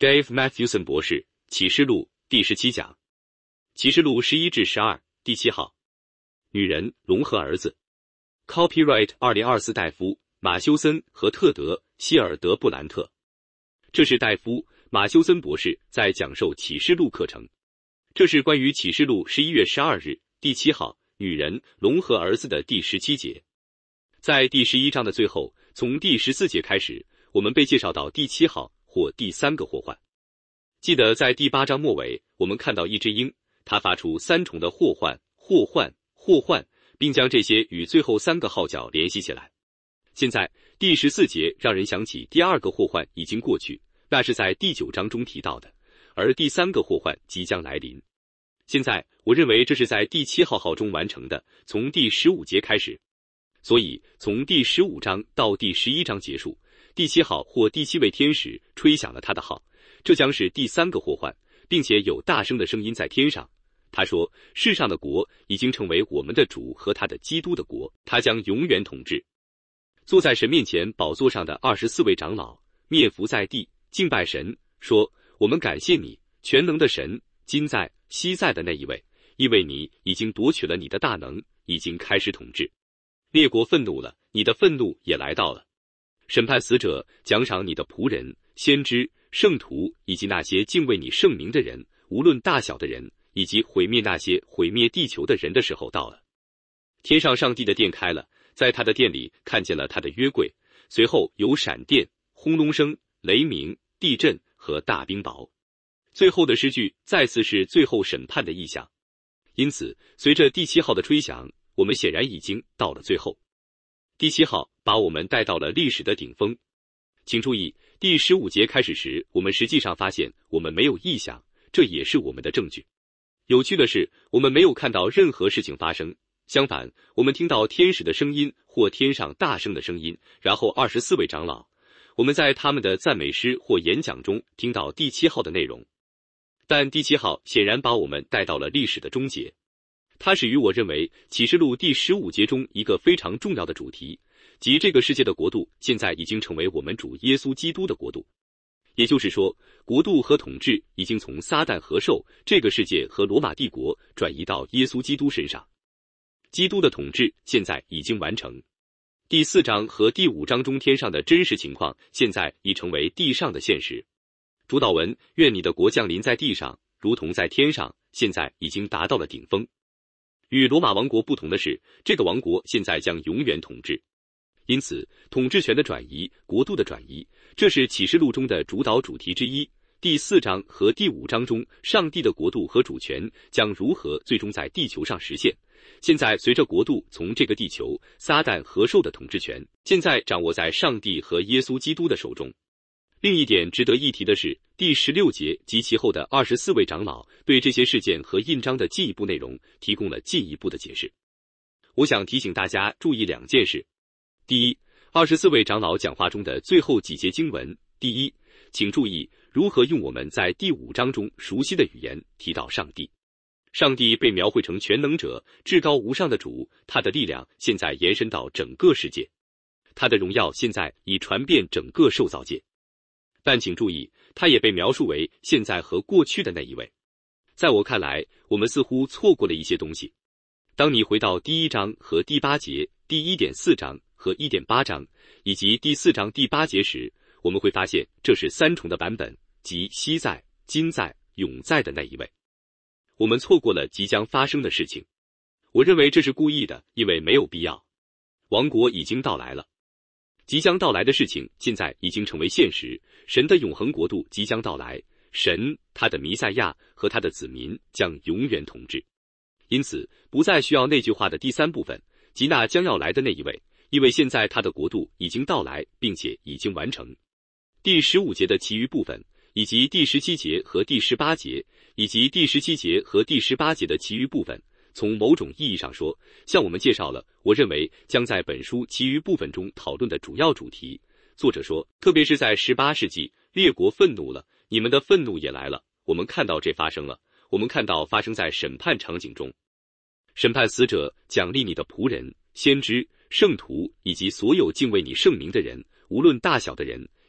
Dave Matthewson 博士，启示录第17讲，启示录11至12，第7号，女人龙和儿子 ，Copyright 2024戴夫、马修森和特德·希尔德布兰特。这是戴夫·马修森博士在讲授启示录课程。这是关于启示录11月12日第7号，女人龙和儿子的第17节。在第11章的最后，从第14节开始，我们被介绍到第7号或第3个祸患。记得在第8章末尾，我们看到一只鹰，它发出3重的祸患，并将这些与最后3个号角联系起来。现在第14节让人想起第2个祸患已经过去，那是在第9章中提到的，而第3个祸患即将来临。现在我认为这是在第7号中完成的，从第15节开始。所以从第15章到第11章结束，第7号或第7位天使吹响了他的号，这将是第3个祸患，并且有大声的声音在天上。他说，世上的国已经成为我们的主和他的基督的国，他将永远统治。坐在神面前宝座上的24位长老面伏在地，敬拜神，说，我们感谢你，全能的神，今在昔在的那一位，因为你已经夺取了你的大能，已经开始统治。列国愤怒了，你的愤怒也来到了。审判死者，奖赏你的仆人、先知、圣徒以及那些敬畏你圣名的人，无论大小的人，以及毁灭那些毁灭地球的人的时候到了。天上上帝的殿开了，在他的殿里看见了他的约柜，随后有闪电、轰隆声、雷鸣、地震和大冰雹。最后的诗句再次是最后审判的意象。因此，随着第7号的吹响，我们显然已经到了最后。第7号把我们带到了历史的顶峰。请注意，第15节开始时，我们实际上发现我们没有异象，这也是我们的证据。有趣的是，我们没有看到任何事情发生，相反，我们听到天使的声音或天上大声的声音，然后24位长老，我们在他们的赞美诗或演讲中听到第7号的内容。但第7号显然把我们带到了历史的终结。它始于我认为启示录第15节中一个非常重要的主题，即这个世界的国度现在已经成为我们主耶稣基督的国度。也就是说，国度和统治已经从撒旦和兽、这个世界和罗马帝国转移到耶稣基督身上。基督的统治现在已经完成。第4章和第5章中天上的真实情况现在已成为地上的现实。主祷文，愿你的国降临在地上，如同在天上，现在已经达到了顶峰。与罗马王国不同的是，这个王国现在将永远统治。因此，统治权的转移、国度的转移，这是启示录中的主导主题之一。第4章和第5章中，上帝的国度和主权将如何最终在地球上实现。现在，随着国度从这个地球、撒旦和兽的统治权，现在掌握在上帝和耶稣基督的手中。另一点值得一提的是，第16节及其后的24位长老对这些事件和印章的进一步内容提供了进一步的解释。我想提醒大家注意2件事。第一，24位长老讲话中的最后几节经文。第一，请注意如何用我们在第5章中熟悉的语言提到上帝。上帝被描绘成全能者、至高无上的主，他的力量现在延伸到整个世界，他的荣耀现在已传遍整个受造界。但请注意，他也被描述为现在和过去的那一位。在我看来，我们似乎错过了一些东西。当你回到第1章和第8节、第 1.4 章和 1.8 章，以及第4章第8节时，我们会发现这是3重的版本，即昔在、今在、永在的那一位。我们错过了即将发生的事情。我认为这是故意的，因为没有必要。王国已经到来了。即将到来的事情现在已经成为现实，神的永恒国度即将到来，神、他的弥赛亚和他的子民将永远统治。因此，不再需要那句话的第3部分，即那将要来的那一位，因为现在他的国度已经到来，并且已经完成。第15节的其余部分，以及第17节和第18节，以及第17节和第18节的其余部分，从某种意义上说，向我们介绍了我认为将在本书其余部分中讨论的主要主题。作者说，特别是在18世纪，列国愤怒了，你们的愤怒也来了。我们看到这发生了，我们看到发生在审判场景中。审判死者，奖励你的仆人、先知、圣徒以及所有敬畏你圣名的人，无论大小的人，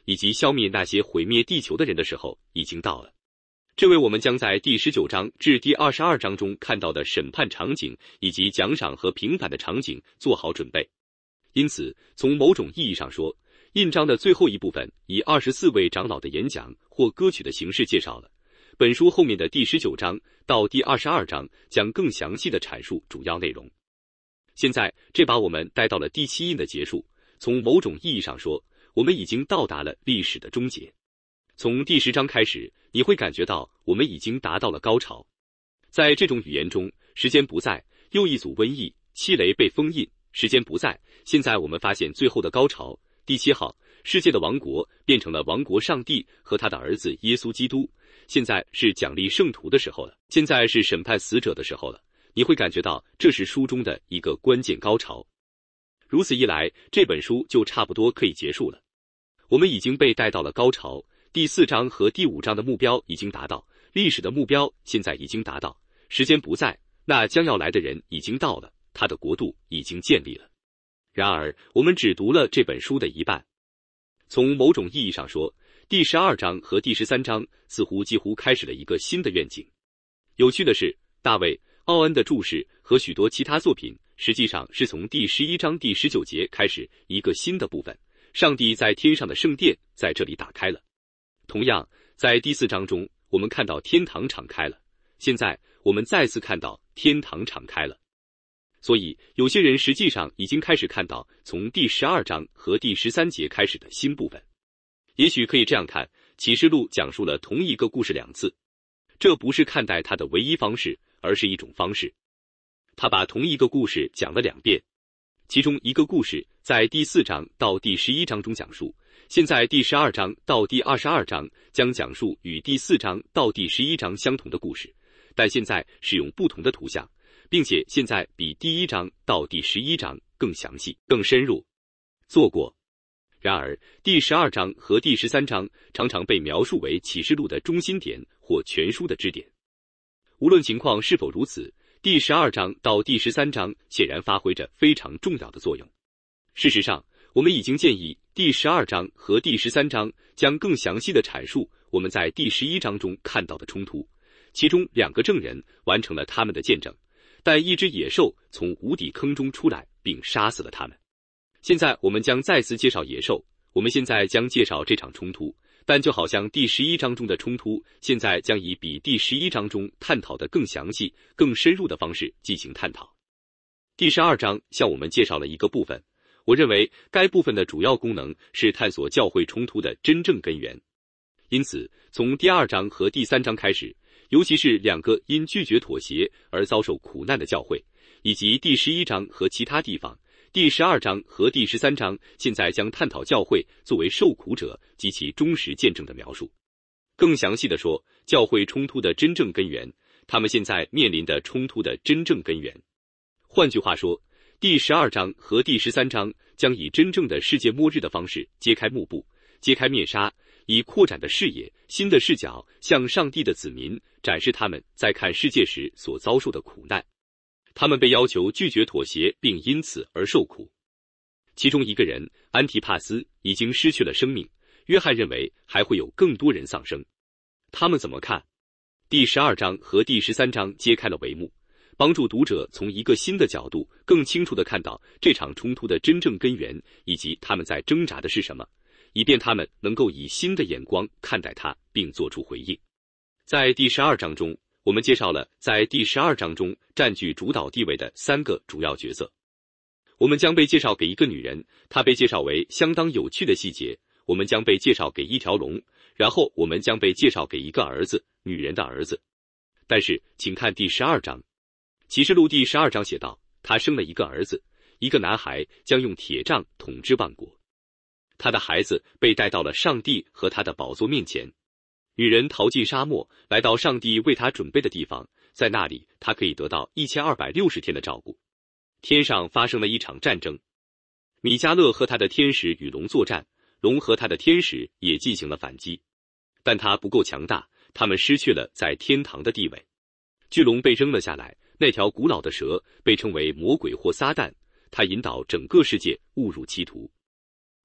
以及消灭那些毁灭地球的人的时候已经到了。这为我们将在第19章至第22章中看到的审判场景以及奖赏和平反的场景做好准备。因此，从某种意义上说，印章的最后一部分以24位长老的演讲或歌曲的形式介绍了。本书后面的第19章到第22章将更详细的阐述主要内容。现在，这把我们带到了第7印的结束。从某种意义上说，我们已经到达了历史的终结。从第10章开始，你会感觉到我们已经达到了高潮。在这种语言中，时间不在，又一组瘟疫、7雷被封印，时间不在。现在我们发现最后的高潮。第7号，世界的王国变成了王国上帝和他的儿子耶稣基督。现在是奖励圣徒的时候了，现在是审判死者的时候了。你会感觉到这是书中的一个关键高潮。如此一来，这本书就差不多可以结束了。我们已经被带到了高潮。第4章和第5章的目标已经达到，历史的目标现在已经达到，时间不在，那将要来的人已经到了，他的国度已经建立了。然而，我们只读了这本书的一半。从某种意义上说，第12章和第13章似乎几乎开始了一个新的愿景。有趣的是，大卫·奥恩的注释和许多其他作品实际上是从第11章第19节开始一个新的部分。上帝在天上的圣殿在这里打开了。同样，在第4章中，我们看到天堂敞开了。现在，我们再次看到天堂敞开了。所以，有些人实际上已经开始看到从第12章和第13节开始的新部分。也许可以这样看，启示录讲述了同一个故事2次。这不是看待它的唯一方式，而是一种方式。他把同一个故事讲了2遍。其中一个故事在第4章到第11章中讲述，现在第12章到第22章将讲述与第4章到第11章相同的故事，但现在使用不同的图像，并且现在比第1章到第11章更详细、更深入。做过。然而，第12章和第13章常常被描述为启示录的中心点或全书的支点。无论情况是否如此，第12章到第13章显然发挥着非常重要的作用。事实上，我们已经建议第12章和第13章将更详细的阐述我们在第11章中看到的冲突，其中2个证人完成了他们的见证，但一只野兽从无底坑中出来并杀死了他们。现在我们将再次介绍野兽，我们现在将介绍这场冲突，但就好像第11章中的冲突，现在将以比第11章中探讨的更详细、更深入的方式进行探讨。第12章向我们介绍了一个部分，我认为该部分的主要功能是探索教会冲突的真正根源。因此，从第2章和第3章开始，尤其是2个因拒绝妥协而遭受苦难的教会，以及第11章和其他地方，第12章和第13章现在将探讨教会作为受苦者及其忠实见证的描述。更详细地说，教会冲突的真正根源，他们现在面临的冲突的真正根源。换句话说，第12章和第13章将以真正的世界末日的方式揭开幕布，揭开面纱，以扩展的视野、新的视角向上帝的子民展示他们在看世界时所遭受的苦难。他们被要求拒绝妥协，并因此而受苦。其中一个人安提帕斯已经失去了生命，约翰认为还会有更多人丧生。他们怎么看？第12章和第13章揭开了帷幕，帮助读者从一个新的角度更清楚地看到这场冲突的真正根源，以及他们在挣扎的是什么，以便他们能够以新的眼光看待它，并做出回应。在第12章中，我们介绍了在第12章中占据主导地位的3个主要角色。我们将被介绍给一个女人，她被介绍为相当有趣的细节。我们将被介绍给一条龙，然后我们将被介绍给一个儿子，女人的儿子。但是，请看第12章。启示录第12章写道，他生了一个儿子，一个男孩将用铁杖统治万国。他的孩子被带到了上帝和他的宝座面前。女人逃进沙漠，来到上帝为她准备的地方，在那里她可以得到1260天的照顾。天上发生了一场战争，米迦勒和他的天使与龙作战，龙和他的天使也进行了反击，但他不够强大，他们失去了在天堂的地位。巨龙被扔了下来，那条古老的蛇被称为魔鬼或撒旦，它引导整个世界误入歧途。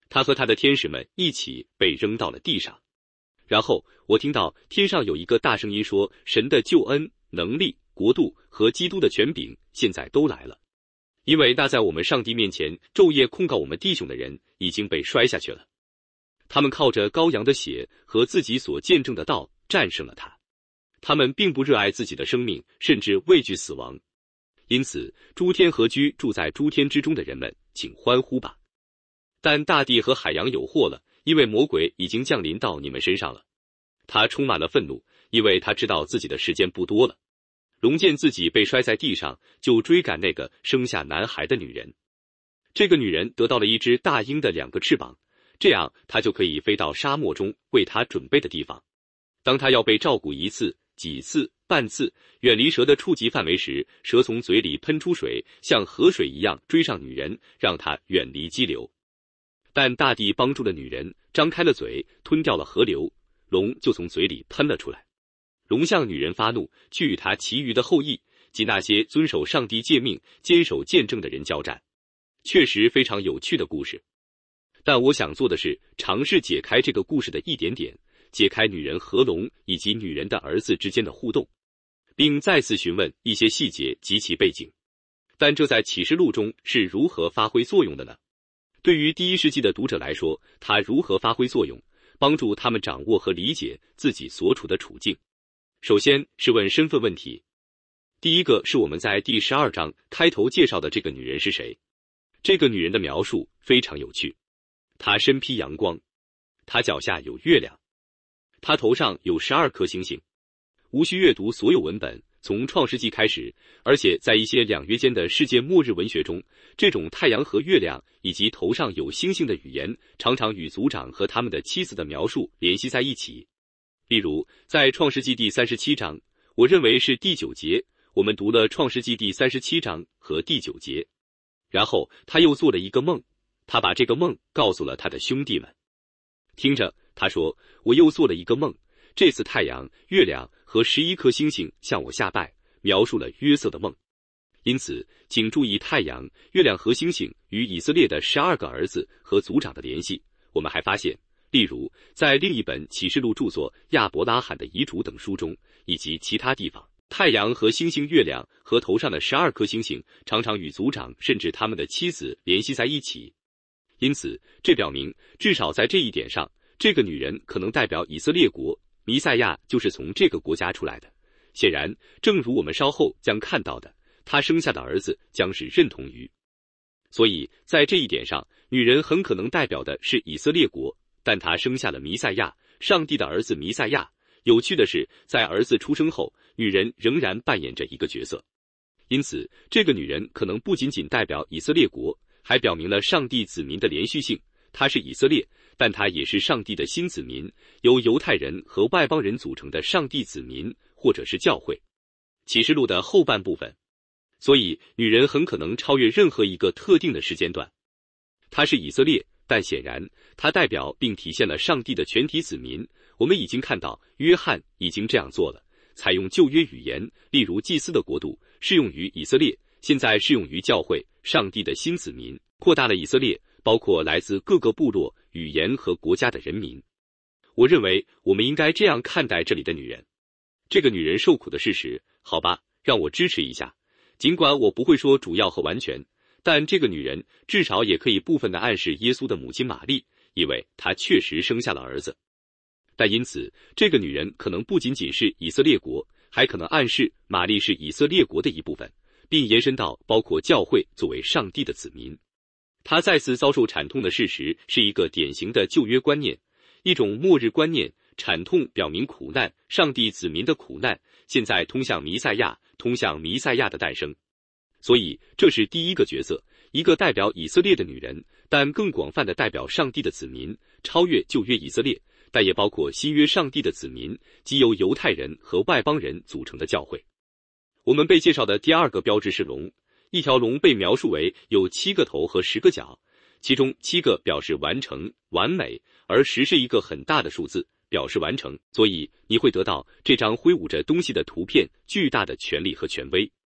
他和他的天使们一起被扔到了地上。然后我听到天上有一个大声音说，神的救恩、能力、国度和基督的权柄现在都来了，因为那在我们上帝面前昼夜控告我们弟兄的人已经被摔下去了。他们靠着羔羊的血和自己所见证的道战胜了他。他们并不热爱自己的生命，甚至畏惧死亡。因此，诸天和居住在诸天之中的人们，请欢呼吧！但大地和海洋有祸了，因为魔鬼已经降临到你们身上了。他充满了愤怒，因为他知道自己的时间不多了。龙见自己被摔在地上，就追赶那个生下男孩的女人。这个女人得到了一只大鹰的2个翅膀，这样她就可以飞到沙漠中为她准备的地方。当她要被照顾1次、几次、半次，远离蛇的触及范围时，蛇从嘴里喷出水，像河水一样追上女人，让她远离激流。但大地帮助了女人，张开了嘴，吞掉了河流，龙就从嘴里喷了出来。龙向女人发怒，去与她其余的后裔，及那些遵守上帝诫命、坚守见证的人交战。确实非常有趣的故事。但我想做的是尝试解开这个故事的一点点，解开女人和龙以及女人的儿子之间的互动，并再次询问一些细节及其背景。但这在启示录中是如何发挥作用的呢？对于第1世纪的读者来说，它如何发挥作用，帮助他们掌握和理解自己所处的处境？首先是问身份问题。第一个是我们在第12章开头介绍的这个女人是谁。这个女人的描述非常有趣。她身披阳光，她脚下有月亮，她头上有12颗星星。无需阅读所有文本，从创世纪开始，而且在一些2约间的世界末日文学中，这种太阳和月亮以及头上有星星的语言常常与族长和他们的妻子的描述联系在一起。例如在创世纪第37章，我认为是第9节，我们读了创世纪第37章和第9节。然后他又做了一个梦，他把这个梦告诉了他的兄弟们。听着，他说，我又做了一个梦，这次太阳、月亮和11颗星星向我下拜，描述了约瑟的梦。因此，请注意太阳、月亮和星星与以色列的12个儿子和族长的联系。我们还发现，例如在另一本启示录著作亚伯拉罕的遗嘱等书中，以及其他地方，太阳和星星、月亮和头上的12颗星星常常与族长甚至他们的妻子联系在一起。因此，这表明至少在这一点上，这个女人可能代表以色列国，弥赛亚就是从这个国家出来的。显然，正如我们稍后将看到的，她生下的儿子将是认同于。所以在这一点上，女人很可能代表的是以色列国，但她生下了弥赛亚，上帝的儿子弥赛亚。有趣的是，在儿子出生后，女人仍然扮演着一个角色。因此，这个女人可能不仅仅代表以色列国，还表明了上帝子民的连续性。她是以色列，但她也是上帝的新子民，由犹太人和外邦人组成的上帝子民，或者是教会。启示录的后半部分。所以，女人很可能超越任何一个特定的时间段。她是以色列，但显然，她代表并体现了上帝的全体子民。我们已经看到，约翰已经这样做了，采用旧约语言，例如祭司的国度，适用于以色列，现在适用于教会，上帝的新子民，扩大了以色列，包括来自各个部落、语言和国家的人民。我认为我们应该这样看待这里的女人。这个女人受苦的事实，好吧，让我支持一下。尽管我不会说主要和完全，但这个女人至少也可以部分地暗示耶稣的母亲玛丽，因为她确实生下了儿子。但因此，这个女人可能不仅仅是以色列国，还可能暗示玛丽是以色列国的一部分，并延伸到包括教会作为上帝的子民。她再次遭受惨痛的事实是一个典型的旧约观念，一种末日观念。惨痛表明苦难，上帝子民的苦难，现在通向弥赛亚，通向弥赛亚的诞生。所以，这是第一个角色，一个代表以色列的女人，但更广泛的代表上帝的子民，超越旧约以色列，但也包括新约上帝的子民，即由犹太人和外邦人组成的教会。我们被介绍的第二个标志是龙，一条龙被描述为有7个头和10个角，其中7个表示完成、完美，而10是一个很大的数字，表示完成，所以你会得到这张挥舞着东西的图片巨大的权力和权威。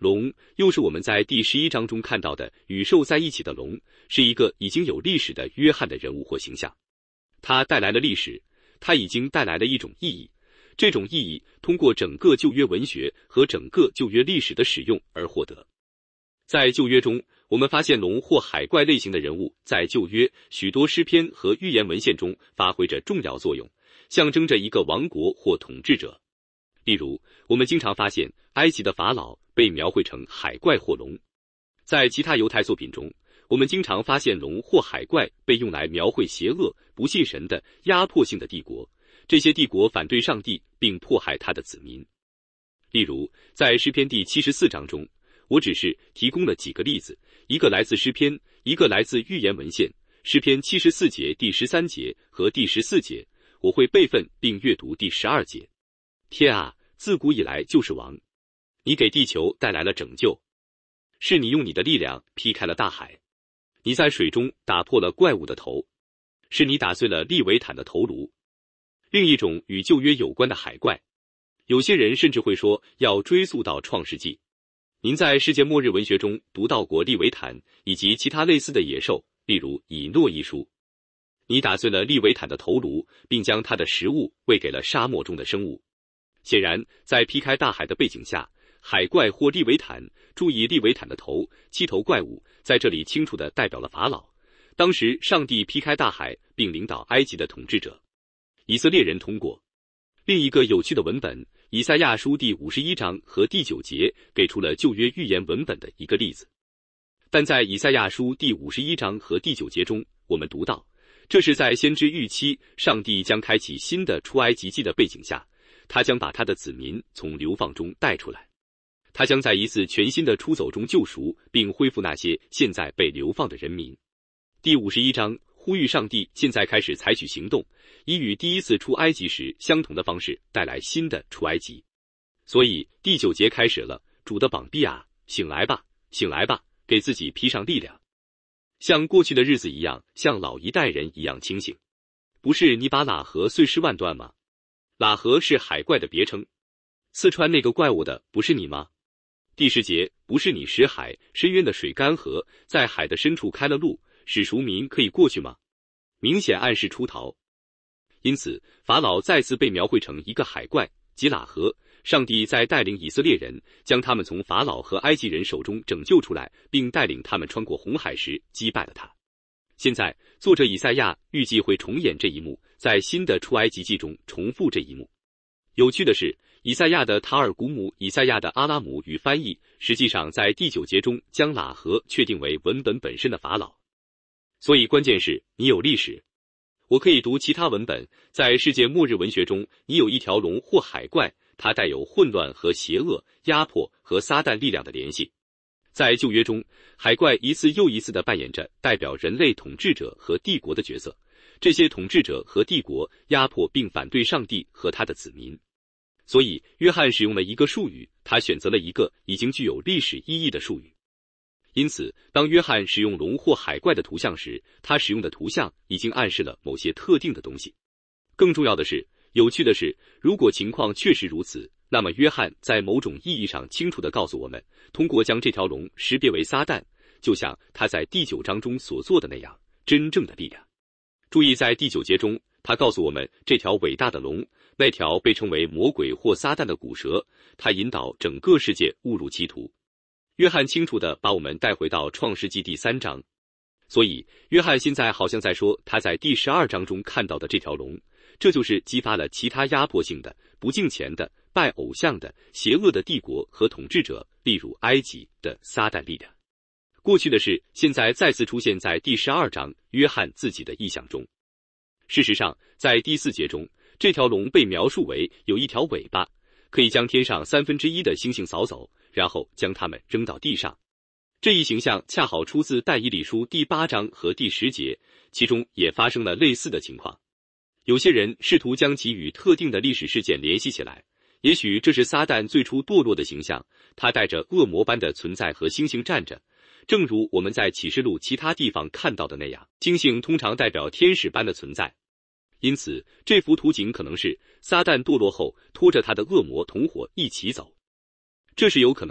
龙又是我们在第11章中看到的与兽在一起的龙，是一个已经有历史的约翰的人物或形象。他带来了历史，他已经带来了一种意义，这种意义通过整个旧约文学和整个旧约历史的使用而获得。在旧约中，我们发现龙或海怪类型的人物在旧约许多诗篇和预言文献中发挥着重要作用，象征着一个王国或统治者。例如，我们经常发现埃及的法老被描绘成海怪或龙。在其他犹太作品中，我们经常发现龙或海怪被用来描绘邪恶、不信神的压迫性的帝国，这些帝国反对上帝并迫害他的子民。例如，在诗篇第74章中，我只是提供了几个例子，一个来自诗篇，一个来自预言文献。诗篇74节第13节和第14节，我会备份并阅读第12节。天啊，自古以来就是王，你给地球带来了拯救，是你用你的力量劈开了大海，你在水中打破了怪物的头，是你打碎了利维坦的头颅。另一种与旧约有关的海怪，有些人甚至会说要追溯到创世纪。您在世界末日文学中读到过利维坦以及其他类似的野兽，例如以诺一书。你打碎了利维坦的头颅，并将他的食物喂给了沙漠中的生物。显然，在劈开大海的背景下，海怪或利维坦，注意利维坦的头，七头怪物，在这里清楚地代表了法老。当时上帝劈开大海并领导埃及的统治者，以色列人通过。另一个有趣的文本，以赛亚书第51章和第9节给出了旧约预言文本的一个例子。但在以赛亚书第51章和第9节中，我们读到，这是在先知预期上帝将开启新的出埃及记的背景下，他将把他的子民从流放中带出来，他将在一次全新的出走中救赎并恢复那些现在被流放的人民。第51章呼吁上帝现在开始采取行动，以与第一次出埃及时相同的方式带来新的出埃及。所以第9节开始了，主的膀臂啊，醒来吧，醒来吧，给自己披上力量，像过去的日子一样，像老一代人一样清醒。不是你把喇合碎尸万段吗？喇合是海怪的别称，刺穿那个怪物的不是你吗？第10节，不是你使海深渊的水干涸，在海的深处开了路，使赎民可以过去吗？明显暗示出逃。因此，法老再次被描绘成一个海怪，即喇合。上帝在带领以色列人将他们从法老和埃及人手中拯救出来，并带领他们穿过红海时击败了他。现在，作者以赛亚预计会重演这一幕，在新的出埃及记中重复这一幕。有趣的是，以赛亚的塔尔古姆、以赛亚的阿拉姆语翻译，实际上在第9节中将喇合确定为文本本身的法老。所以关键是你有历史。我可以读其他文本，在世界末日文学中，你有一条龙或海怪，它带有混乱和邪恶、压迫和撒旦力量的联系。在旧约中，海怪一次又一次地扮演着代表人类统治者和帝国的角色，这些统治者和帝国压迫并反对上帝和他的子民。所以，约翰使用了一个术语，他选择了一个已经具有历史意义的术语。因此，当约翰使用龙或海怪的图像时，他使用的图像已经暗示了某些特定的东西。更重要的是，有趣的是，如果情况确实如此，那么约翰在某种意义上清楚地告诉我们，通过将这条龙识别为撒旦，就像他在第9章中所做的那样，真正的力量。注意，在第9节中，他告诉我们，这条伟大的龙，那条被称为魔鬼或撒旦的古蛇，它引导整个世界误入歧途。约翰清楚地把我们带回到创世纪第3章。所以，约翰现在好像在说他在第12章中看到的这条龙，这就是激发了其他压迫性的、不敬虔的、拜偶像的、邪恶的帝国和统治者，例如埃及的撒旦力量。过去的事，现在再次出现在第12章约翰自己的意象中。事实上，在第4节中，这条龙被描述为有一条尾巴，可以将天上1/3的星星扫走，然后将它们扔到地上。这一形象恰好出自但以理书第8章和第10节，其中也发生了类似的情况。有些人试图将其与特定的历史事件联系起来，也许这是撒旦最初堕落的形象，他带着恶魔般的存在和星星站着，正如我们在启示录其他地方看到的那样，星星通常代表天使般的存在。因此，这幅图景可能是撒旦堕落后拖着他的恶魔同伙一起走。这是有可能的，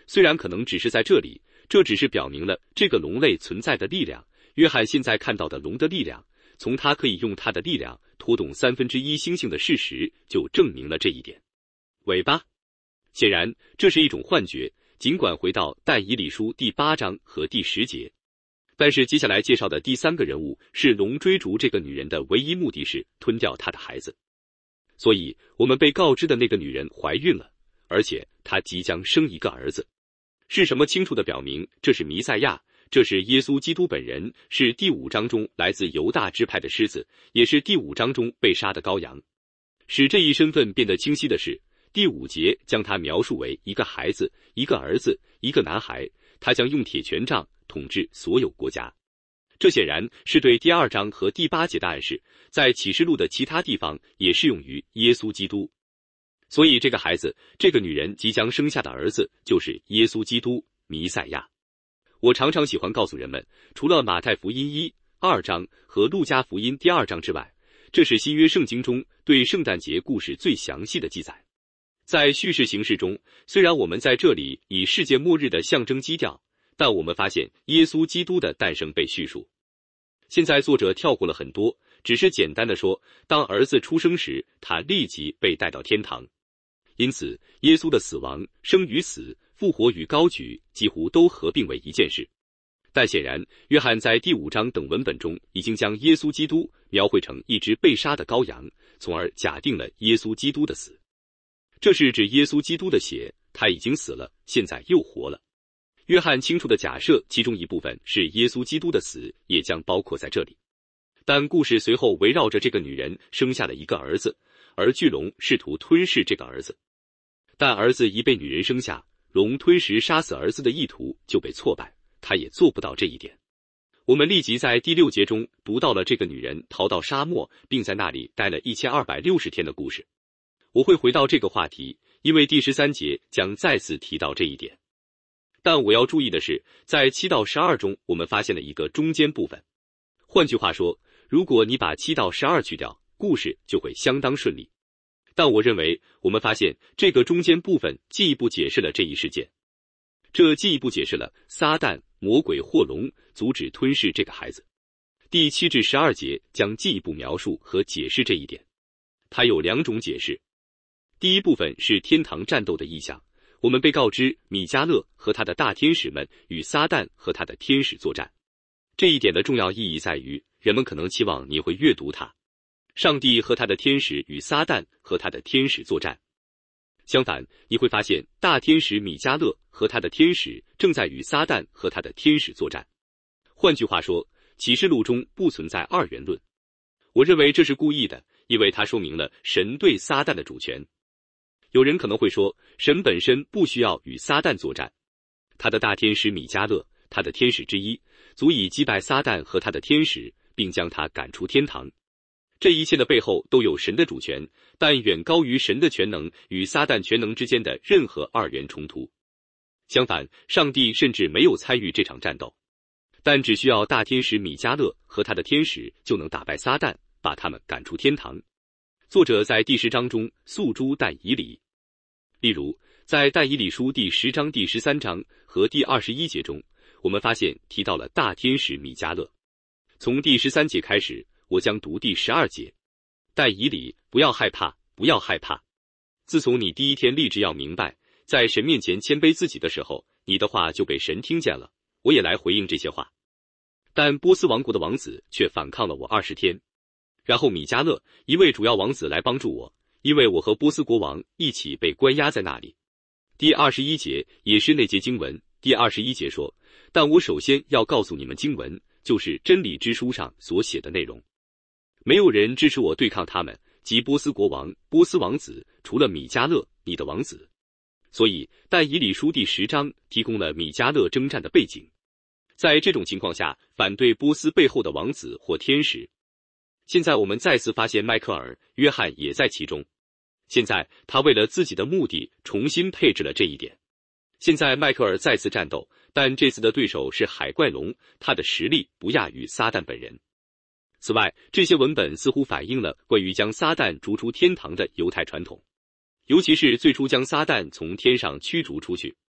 虽然可能只是在这里，这只是表明了这个龙类存在的力量。约翰现在看到的龙的力量，从他可以用他的力量拖动1/3星星的事实，就证明了这一点。尾巴，显然这是一种幻觉，尽管回到但以理书第8章和第10节。但是接下来介绍的第3个人物是龙追逐这个女人的唯一目的是吞掉她的孩子。所以我们被告知的那个女人怀孕了，而且她即将生一个儿子。是什么清楚地表明这是弥赛亚，这是耶稣基督本人，是第5章中来自犹大支派的狮子，也是第5章中被杀的羔羊。使这一身份变得清晰的是，第5节将他描述为一个孩子，一个儿子，一个男孩，他将用铁权杖统治所有国家。这显然是对第2章和第8节的暗示，在启示录的其他地方也适用于耶稣基督。所以这个孩子，这个女人即将生下的儿子，就是耶稣基督，弥赛亚。我常常喜欢告诉人们，除了马太福音1、2章和路加福音第2章之外，这是新约圣经中对圣诞节故事最详细的记载。在叙事形式中，虽然我们在这里以世界末日的象征基调，但我们发现耶稣基督的诞生被叙述。现在作者跳过了很多，只是简单的说，当儿子出生时，他立即被带到天堂。因此，耶稣的死亡、生与死、复活与高举几乎都合并为一件事。但显然，约翰在第5章等文本中已经将耶稣基督描绘成一只被杀的羔羊，从而假定了耶稣基督的死。这是指耶稣基督的血，他已经死了，现在又活了。约翰清楚地假设其中一部分是耶稣基督的死，也将包括在这里。但故事随后围绕着这个女人生下了一个儿子，而巨龙试图吞噬这个儿子。但儿子一被女人生下，龙吞食杀死儿子的意图就被挫败，他也做不到这一点。我们立即在第6节中读到了这个女人逃到沙漠，并在那里待了1260天的故事。我会回到这个话题，因为第13节将再次提到这一点。但我要注意的是，在7到12中，我们发现了一个中间部分。换句话说，如果你把7到12去掉，故事就会相当顺利。但我认为，我们发现这个中间部分进一步解释了这一事件。这进一步解释了撒旦、魔鬼或龙阻止吞噬这个孩子。第7至12节将进一步描述和解释这一点。它有2种解释。第一部分是天堂战斗的意象，我们被告知米迦勒和他的大天使们与撒旦和他的天使作战。这一点的重要意义在于，人们可能期望你会阅读它。上帝和他的天使与撒旦和他的天使作战。相反，你会发现大天使米迦勒和他的天使正在与撒旦和他的天使作战。换句话说，启示录中不存在二元论。我认为这是故意的，因为它说明了神对撒旦的主权。有人可能会说，神本身不需要与撒旦作战。他的大天使米迦勒，他的天使之一，足以击败撒旦和他的天使，并将他赶出天堂。这一切的背后都有神的主权，但远高于神的全能与撒旦全能之间的任何二元冲突。相反，上帝甚至没有参与这场战斗，但只需要大天使米迦勒和他的天使就能打败撒旦，把他们赶出天堂。作者在第10章中诉诸但以理。例如，在但以理书第10章第13章和第21节中，我们发现提到了大天使米迦勒。从第13节开始，我将读第12节。但以理，不要害怕，不要害怕。自从你第一天立志要明白，在神面前谦卑自己的时候，你的话就被神听见了。我也来回应这些话。但波斯王国的王子却反抗了我20天。然后米迦勒，一位主要王子来帮助我，因为我和波斯国王一起被关押在那里。第21节也是那节经文。第21节说，但我首先要告诉你们经文，就是真理之书上所写的内容。没有人支持我对抗他们，即波斯国王、波斯王子，除了米迦勒，你的王子。所以，但以理书第10章提供了米迦勒征战的背景。在这种情况下，反对波斯背后的王子或天使。现在我们再次发现迈克尔·约翰也在其中。现在他为了自己的目的重新配置了这一点。现在迈克尔再次战斗，但这次的对手是海怪龙，他的实力不亚于撒旦本人。此外，这些文本似乎反映了关于将撒旦逐出天堂的犹太传统，尤其是最初将撒旦从天上驱逐出去。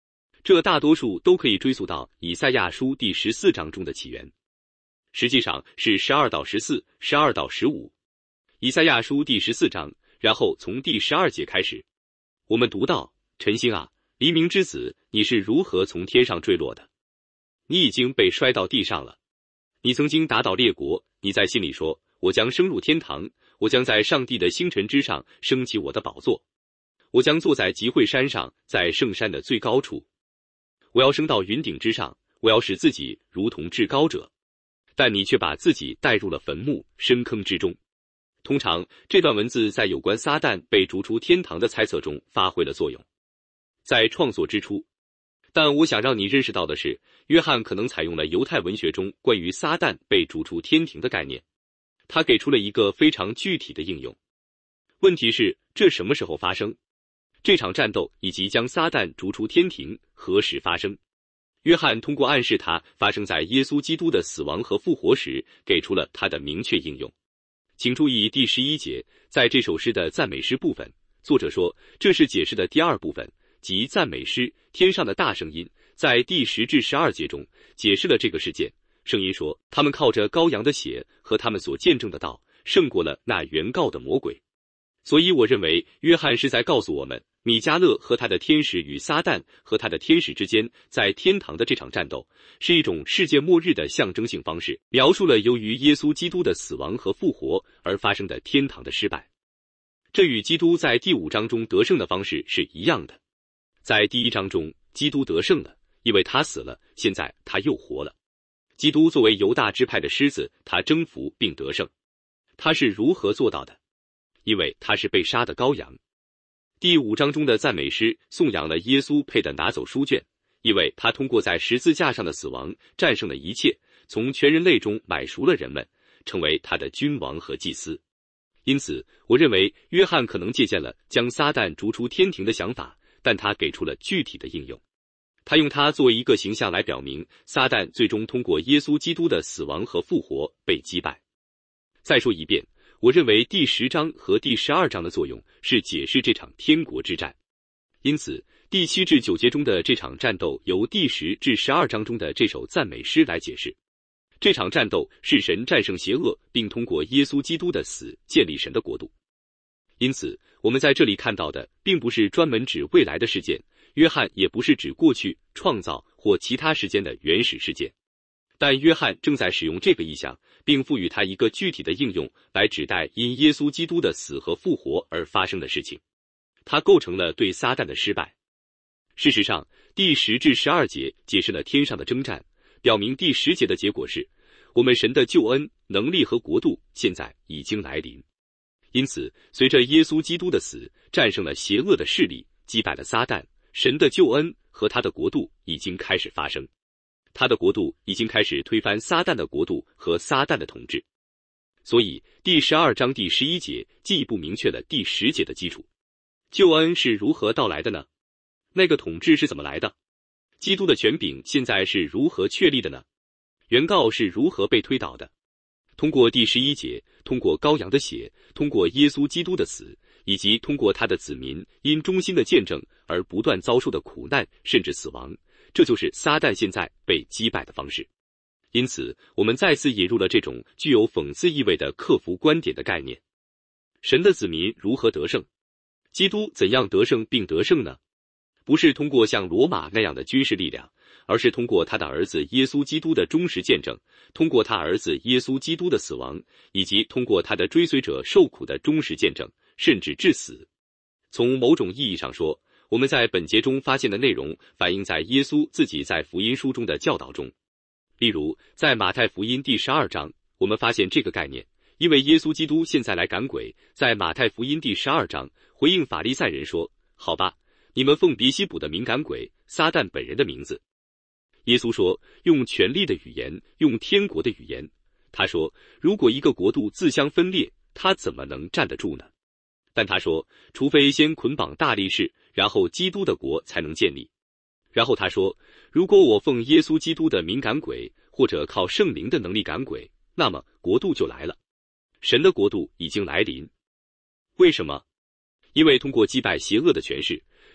这大多数都可以追溯到以赛亚书第14章中的起源，实际上是12到14、12到15。以赛亚书第14章，然后从第12节开始，我们读到：晨星啊，黎明之子，你是如何从天上坠落的？你已经被摔到地上了。你曾经打倒列国，你在心里说：我将升入天堂，我将在上帝的星辰之上升起我的宝座，我将坐在极会山上，在圣山的最高处。我要升到云顶之上，我要使自己如同至高者。但你却把自己带入了坟墓、深坑之中。通常，这段文字在有关撒旦被逐出天堂的猜测中发挥了作用。在创作之初，但我想让你认识到的是，约翰可能采用了犹太文学中关于撒旦被逐出天庭的概念，他给出了一个非常具体的应用。问题是，这什么时候发生？这场战斗以及将撒旦逐出天庭何时发生？约翰通过暗示它发生在耶稣基督的死亡和复活时，给出了它的明确应用。请注意第11节，在这首诗的赞美诗部分，作者说这是解释的第二部分，即赞美诗天上的大声音。在第10至12节中解释了这个事件。声音说，他们靠着羔羊的血和他们所见证的道，胜过了那原告的魔鬼。所以我认为约翰是在告诉我们，米迦勒和他的天使与撒旦和他的天使之间在天堂的这场战斗，是一种世界末日的象征性方式，描述了由于耶稣基督的死亡和复活而发生的天堂的失败。这与基督在第5章中得胜的方式是一样的。在第1章中，基督得胜了，因为他死了，现在他又活了。基督作为犹大支派的狮子，他征服并得胜。他是如何做到的？因为他是被杀的羔羊。第5章中的赞美诗颂扬了耶稣配的拿走书卷，因为他通过在十字架上的死亡战胜了一切，从全人类中买赎了人们，成为他的君王和祭司。因此，我认为约翰可能借鉴了将撒旦逐出天庭的想法，但他给出了具体的应用。他用它作为一个形象来表明，撒旦最终通过耶稣基督的死亡和复活被击败。再说一遍，我认为第10章和第12章的作用是解释这场天国之战。因此，第7至9节中的这场战斗由第10至12章中的这首赞美诗来解释。这场战斗是神战胜邪恶，并通过耶稣基督的死建立神的国度。因此，我们在这里看到的并不是专门指未来的事件，约翰也不是指过去、创造或其他时间的原始事件。但约翰正在使用这个意象，并赋予它一个具体的应用，来指代因耶稣基督的死和复活而发生的事情。它构成了对撒旦的失败。事实上，第10至12节解释了天上的征战，表明第10节的结果是，我们神的救恩、能力和国度现在已经来临。因此，随着耶稣基督的死，战胜了邪恶的势力，击败了撒旦，神的救恩和他的国度已经开始发生。他的国度已经开始推翻撒旦的国度和撒旦的统治。所以，第12章第11节进一步明确了第10节的基础。救恩是如何到来的呢？那个统治是怎么来的？基督的权柄现在是如何确立的呢？原告是如何被推倒的？通过第11节，通过羔羊的血，通过耶稣基督的死，以及通过他的子民因忠心的见证而不断遭受的苦难甚至死亡，这就是撒旦现在被击败的方式。因此，我们再次引入了这种具有讽刺意味的克服观点的概念。神的子民如何得胜？基督怎样得胜并得胜呢？不是通过像罗马那样的军事力量，而是通过他的儿子耶稣基督的忠实见证，通过他儿子耶稣基督的死亡，以及通过他的追随者受苦的忠实见证，甚至致死。从某种意义上说，我们在本节中发现的内容反映在耶稣自己在福音书中的教导中。例如，在马太福音第12章，我们发现这个概念，因为耶稣基督现在来赶鬼，在马太福音第12章回应法利赛人说，好吧，你们奉别西卜的名赶鬼，撒旦本人的名字。耶稣说，用权力的语言，用天国的语言。他说，如果一个国度自相分裂，他怎么能站得住呢？但他说，除非先捆绑大力士，然后基督的国才能建立。然后他说，如果我奉耶稣基督的名赶鬼，或者靠圣灵的能力赶鬼，那么国度就来了。神的国度已经来临。为什么？因为通过击败邪恶的权势，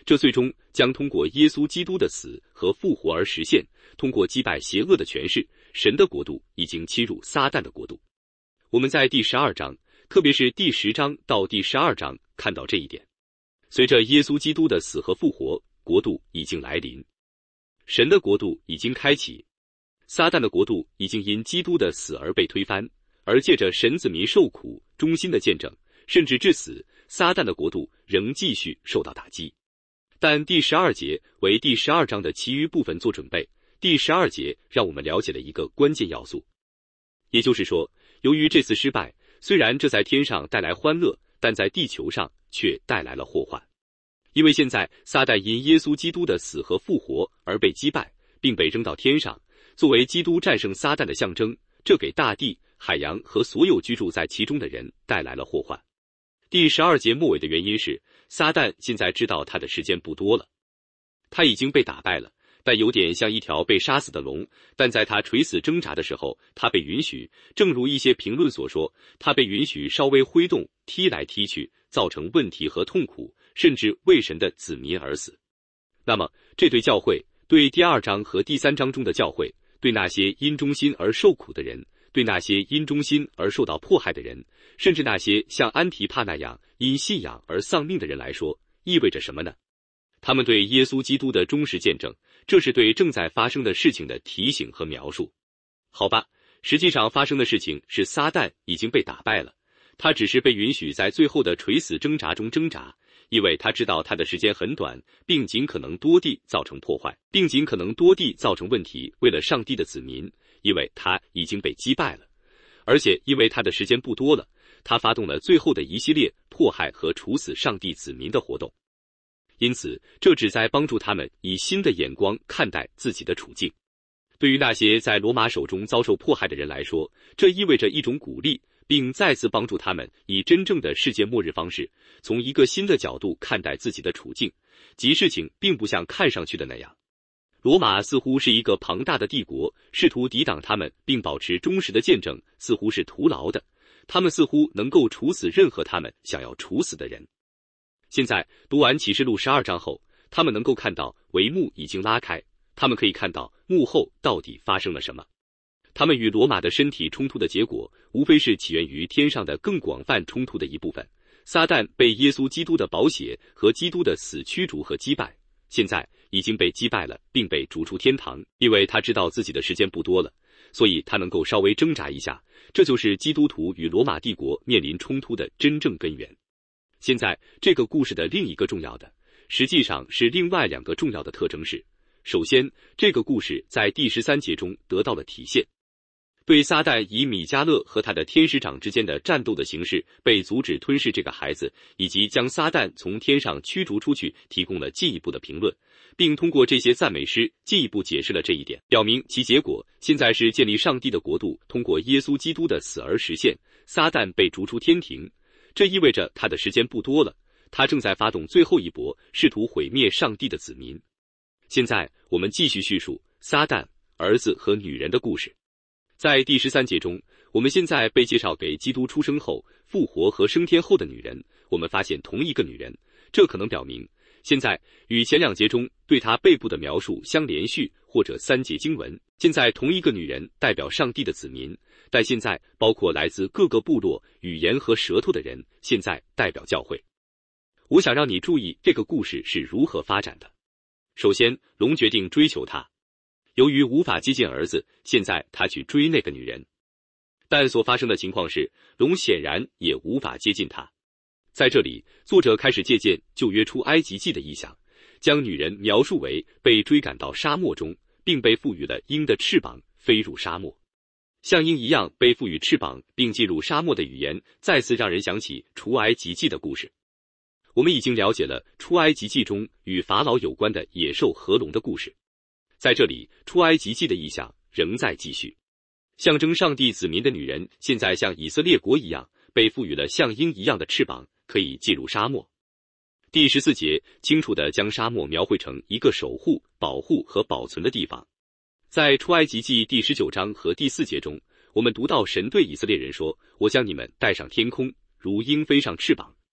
这最终将通过耶稣基督的死和复活而实现。通过击败邪恶的权势，神的国度已经侵入撒旦的国度。我们在第12章，特别是第10章到第12章看到这一点。随着耶稣基督的死和复活，国度已经来临，神的国度已经开启，撒旦的国度已经因基督的死而被推翻，而借着神子民受苦忠心的见证，甚至至死，撒旦的国度仍继续受到打击。但第12节为第12章的其余部分做准备。第12节让我们了解了一个关键要素，也就是说，由于这次失败，虽然这在天上带来欢乐，但在地球上却带来了祸患。因为现在撒旦因耶稣基督的死和复活而被击败，并被扔到天上，作为基督战胜撒旦的象征，这给大地、海洋和所有居住在其中的人带来了祸患。第12节末尾的原因是，撒旦现在知道他的时间不多了，他已经被打败了，但有点像一条被杀死的龙，但在他垂死挣扎的时候，他被允许，正如一些评论所说，他被允许稍微挥动，踢来踢去，造成问题和痛苦，甚至为神的子民而死。那么，这对教会，对第2章和第3章中的教会，对那些因忠心而受苦的人，对那些因忠心而受到迫害的人，甚至那些像安提帕那样因信仰而丧命的人来说，意味着什么呢？他们对耶稣基督的忠实见证，这是对正在发生的事情的提醒和描述。好吧，实际上发生的事情是撒旦已经被打败了，他只是被允许在最后的垂死挣扎中挣扎，因为他知道他的时间很短，并尽可能多地造成破坏，并尽可能多地造成问题，为了上帝的子民，因为他已经被击败了，而且因为他的时间不多了，他发动了最后的一系列迫害和处死上帝子民的活动。因此，这旨在帮助他们以新的眼光看待自己的处境。对于那些在罗马手中遭受迫害的人来说，这意味着一种鼓励，并再次帮助他们以真正的世界末日方式，从一个新的角度看待自己的处境，即事情并不像看上去的那样。罗马似乎是一个庞大的帝国，试图抵挡他们并保持忠实的见证，似乎是徒劳的。他们似乎能够处死任何他们想要处死的人。现在读完启示录12章后，他们能够看到帷幕已经拉开，他们可以看到幕后到底发生了什么。他们与罗马的身体冲突的结果，无非是起源于天上的更广泛冲突的一部分。撒旦被耶稣基督的宝血和基督的死驱逐和击败，现在已经被击败了，并被逐出天堂，因为他知道自己的时间不多了，所以他能够稍微挣扎一下。这就是基督徒与罗马帝国面临冲突的真正根源。现在这个故事的另一个重要的，实际上是另外2个重要的特征是：首先，这个故事在第13节中得到了体现，对撒旦以米迦勒和他的天使长之间的战斗的形式被阻止吞噬这个孩子，以及将撒旦从天上驱逐出去提供了进一步的评论，并通过这些赞美诗进一步解释了这一点，表明其结果现在是建立上帝的国度通过耶稣基督的死而实现，撒旦被逐出天庭。这意味着他的时间不多了，他正在发动最后一搏，试图毁灭上帝的子民。现在我们继续叙述撒旦、儿子和女人的故事。在第13节中，我们现在被介绍给基督出生后、复活和升天后的女人。我们发现同一个女人，这可能表明现在与前2节中对她背部的描述相连续，或者3节经文。现在同一个女人代表上帝的子民，但现在包括来自各个部落、语言和舌头的人，现在代表教会。我想让你注意这个故事是如何发展的。首先，龙决定追求她，由于无法接近儿子，现在他去追那个女人，但所发生的情况是，龙显然也无法接近她。在这里，作者开始借鉴旧约出埃及记的意象，将女人描述为被追赶到沙漠中，并被赋予了鹰的翅膀，飞入沙漠。像鹰一样被赋予翅膀并进入沙漠的语言，再次让人想起出埃及记的故事。我们已经了解了出埃及记中与法老有关的野兽和龙的故事，在这里，出埃及记的意象仍在继续。象征上帝子民的女人，现在像以色列国一样，被赋予了像鹰一样的翅膀，可以进入沙漠。第14节清楚地将沙漠描绘成一个守护、保护和保存的地方。在出埃及记第19章和第4节中，我们读到神对以色列人说：“我将你们带上天空，如鹰飞上翅膀。”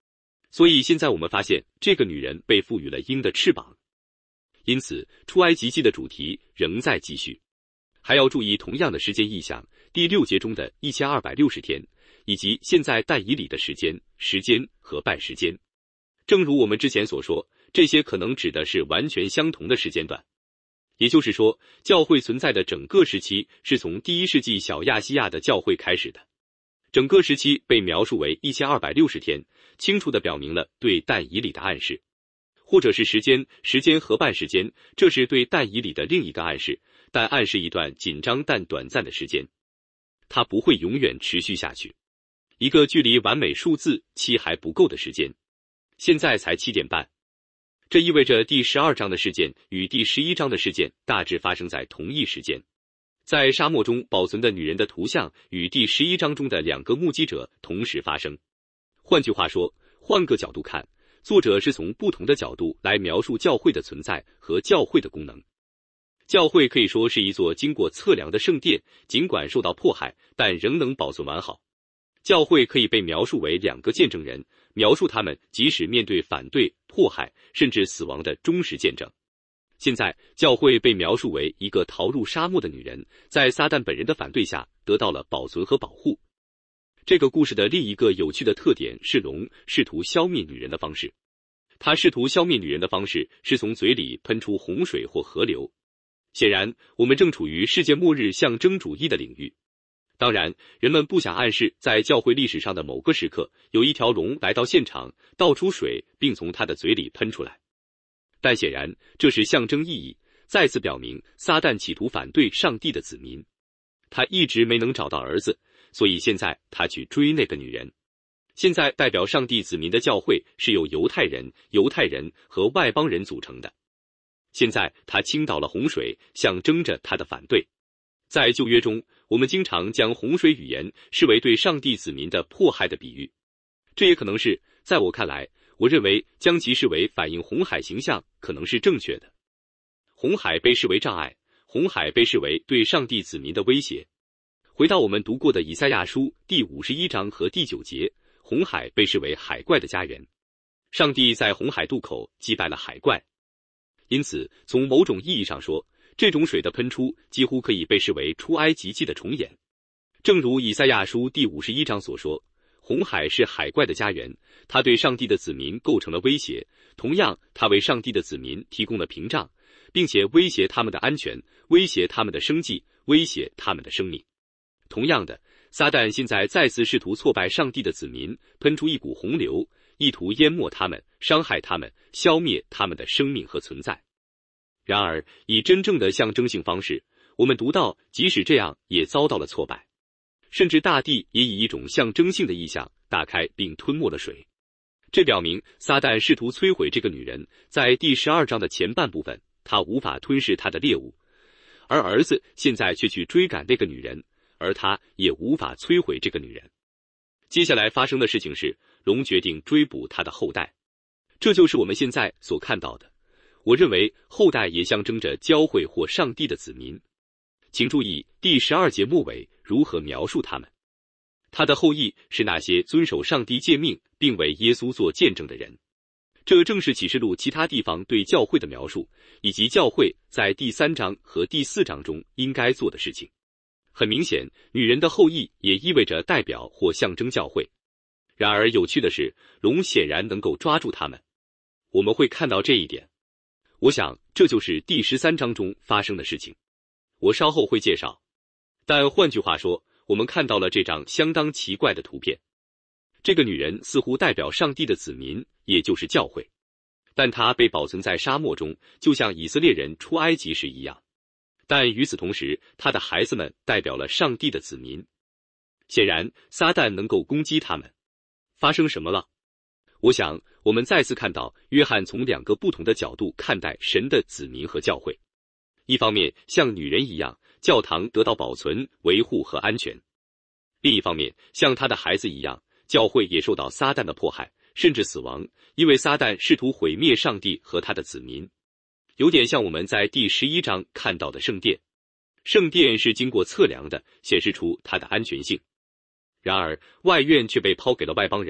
所以现在我们发现这个女人被赋予了鹰的翅膀。因此出埃及记的主题仍在继续。还要注意同样的时间意象，第6节中的1260天，以及现在但以理的时间和半时间。正如我们之前所说，这些可能指的是完全相同的时间段。也就是说，教会存在的整个时期是从第1世纪小亚细亚的教会开始的。整个时期被描述为1260天，清楚地表明了对但以理的暗示。或者是时间和半时间，这是对但以理的另一个暗示，但暗示一段紧张但短暂的时间。它不会永远持续下去。一个距离完美数字7还不够的时间。现在才7点半。这意味着第12章的事件与第11章的事件大致发生在同一时间。在沙漠中保存的女人的图像与第11章中的2个目击者同时发生。换句话说，换个角度看，作者是从不同的角度来描述教会的存在和教会的功能。教会可以说是一座经过测量的圣殿，尽管受到迫害，但仍能保存完好。教会可以被描述为2个见证人，描述他们即使面对反对、迫害，甚至死亡的忠实见证。现在，教会被描述为一个逃入沙漠的女人，在撒旦本人的反对下得到了保存和保护。这个故事的另一个有趣的特点是龙试图消灭女人的方式。他试图消灭女人的方式是从嘴里喷出洪水或河流。显然，我们正处于世界末日象征主义的领域。当然，人们不想暗示在教会历史上的某个时刻，有一条龙来到现场，倒出水，并从他的嘴里喷出来。但显然，这是象征意义，再次表明撒旦企图反对上帝的子民。他一直没能找到儿子，所以现在他去追那个女人。现在代表上帝子民的教会是由犹太人和外邦人组成的。现在他倾倒了洪水，象征着他的反对。在旧约中，我们经常将洪水语言视为对上帝子民的迫害的比喻。这也可能是，在我看来，我认为将其视为反映红海形象可能是正确的。红海被视为障碍，红海被视为对上帝子民的威胁。回到我们读过的以赛亚书第51章和第9节，红海被视为海怪的家园。上帝在红海渡口击败了海怪。因此，从某种意义上说，这种水的喷出几乎可以被视为出埃及记的重演。正如以赛亚书第51章所说，红海是海怪的家园，它对上帝的子民构成了威胁，同样，它为上帝的子民提供了屏障，并且威胁他们的安全，威胁他们的生计，威胁他们的生命。同样的，撒旦现在再次试图挫败上帝的子民，喷出一股洪流，意图淹没他们，伤害他们，消灭他们的生命和存在。然而，以真正的象征性方式，我们读到，即使这样也遭到了挫败。甚至大地也以一种象征性的意象打开并吞没了水。这表明撒旦试图摧毁这个女人，在第12章的前半部分，他无法吞噬她的猎物，而儿子现在却去追赶那个女人，而他也无法摧毁这个女人。接下来发生的事情是，龙决定追捕他的后代。这就是我们现在所看到的。我认为后代也象征着教会或上帝的子民。请注意第12节末尾如何描述他们。他的后裔是那些遵守上帝诫命并为耶稣做见证的人。这正是启示录其他地方对教会的描述，以及教会在第3章和第4章中应该做的事情。很明显，女人的后裔也意味着代表或象征教会。然而有趣的是，龙显然能够抓住他们。我们会看到这一点。我想这就是第13章中发生的事情。我稍后会介绍。但换句话说，我们看到了这张相当奇怪的图片。这个女人似乎代表上帝的子民，也就是教会。但她被保存在沙漠中，就像以色列人出埃及时一样。但与此同时，她的孩子们代表了上帝的子民。显然，撒旦能够攻击他们。发生什么了？我想，我们再次看到约翰从2个不同的角度看待神的子民和教会。一方面，像女人一样，教堂得到保存、维护和安全；另一方面，像他的孩子一样，教会也受到撒旦的迫害，甚至死亡，因为撒旦试图毁灭上帝和他的子民。有点像我们在第11章看到的圣殿。圣殿是经过测量的，显示出它的安全性。然而，外院却被抛给了外邦人，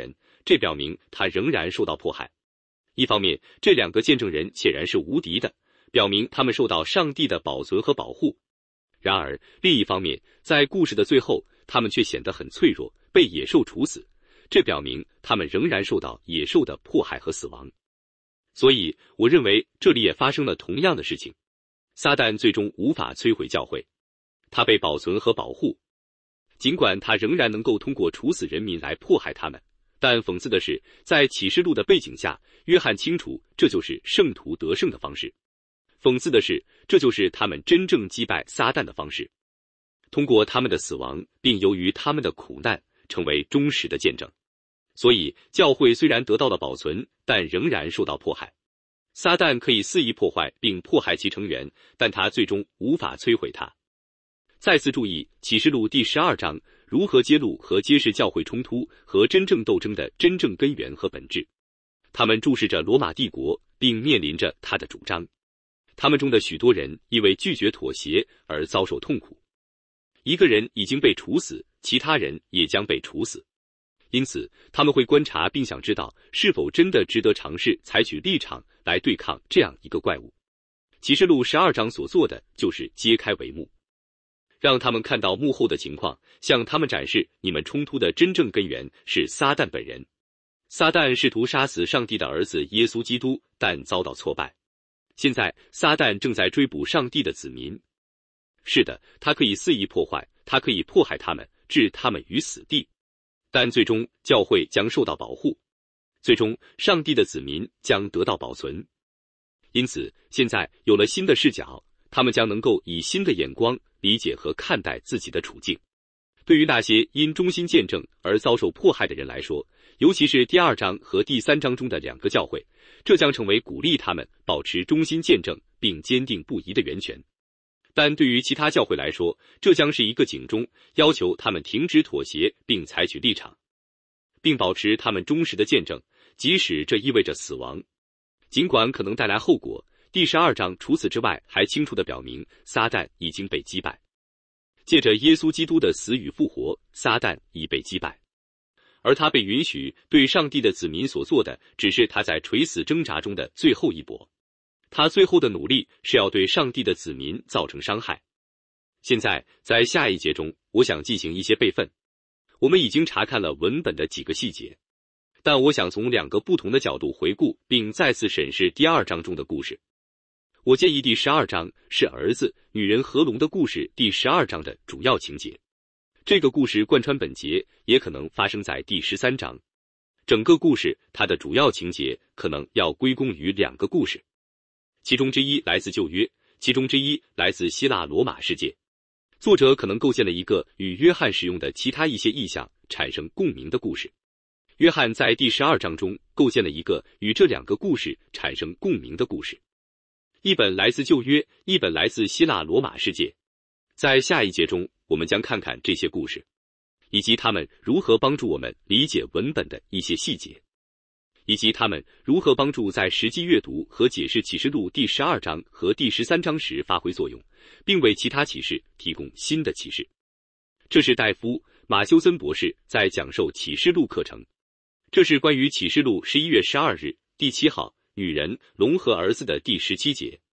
这表明他仍然受到迫害。一方面，这两个见证人显然是无敌的，表明他们受到上帝的保存和保护。然而，另一方面，在故事的最后，他们却显得很脆弱，被野兽处死，这表明他们仍然受到野兽的迫害和死亡。所以，我认为这里也发生了同样的事情。撒旦最终无法摧毁教会，他被保存和保护，尽管他仍然能够通过处死人民来迫害他们。但讽刺的是，在启示录的背景下，约翰清楚这就是圣徒得胜的方式。讽刺的是，这就是他们真正击败撒旦的方式，通过他们的死亡，并由于他们的苦难，成为忠实的见证。所以，教会虽然得到了保存，但仍然受到迫害。撒旦可以肆意破坏并迫害其成员，但他最终无法摧毁它。再次注意启示录第12章如何揭露和揭示教会冲突和真正斗争的真正根源和本质。他们注视着罗马帝国，并面临着他的主张。他们中的许多人因为拒绝妥协而遭受痛苦。一个人已经被处死，其他人也将被处死。因此，他们会观察并想知道是否真的值得尝试采取立场来对抗这样一个怪物。启示录12章所做的就是揭开帷幕，让他们看到幕后的情况，向他们展示你们冲突的真正根源是撒旦本人。撒旦试图杀死上帝的儿子耶稣基督，但遭到挫败。现在，撒旦正在追捕上帝的子民。是的，他可以肆意破坏，他可以迫害他们，置他们于死地。但最终，教会将受到保护。最终，上帝的子民将得到保存。因此，现在有了新的视角，他们将能够以新的眼光理解和看待自己的处境。对于那些因忠心见证而遭受迫害的人来说，尤其是第2章和第3章中的2个教会，这将成为鼓励他们保持忠心见证并坚定不移的源泉。但对于其他教会来说，这将是一个警钟，要求他们停止妥协并采取立场，并保持他们忠实的见证，即使这意味着死亡。尽管可能带来后果，第12章除此之外还清楚地表明撒旦已经被击败。借着耶稣基督的死与复活，撒旦已被击败，而他被允许对上帝的子民所做的，只是他在垂死挣扎中的最后一搏。他最后的努力是要对上帝的子民造成伤害。现在，在下一节中，我想进行一些备份。我们已经查看了文本的几个细节，但我想从2个不同的角度回顾并再次审视第2章中的故事。我建议第12章是儿子、女人和龙的故事第12章的主要情节。这个故事贯穿本节，也可能发生在第13章。整个故事它的主要情节可能要归功于2个故事。其中之一来自旧约，其中之一来自希腊罗马世界。作者可能构建了一个与约翰使用的其他一些意象产生共鸣的故事。约翰在第12章中构建了一个与这2个故事产生共鸣的故事。一本来自旧约，一本来自希腊罗马世界。在下一节中，我们将看看这些故事，以及他们如何帮助我们理解文本的一些细节，以及他们如何帮助在实际阅读和解释启示录第12章和第13章时发挥作用，并为其他启示提供新的启示。这是戴夫·马修森博士在讲授启示录课程。这是关于启示录11月12日第7号女人、龙和儿子的第17节。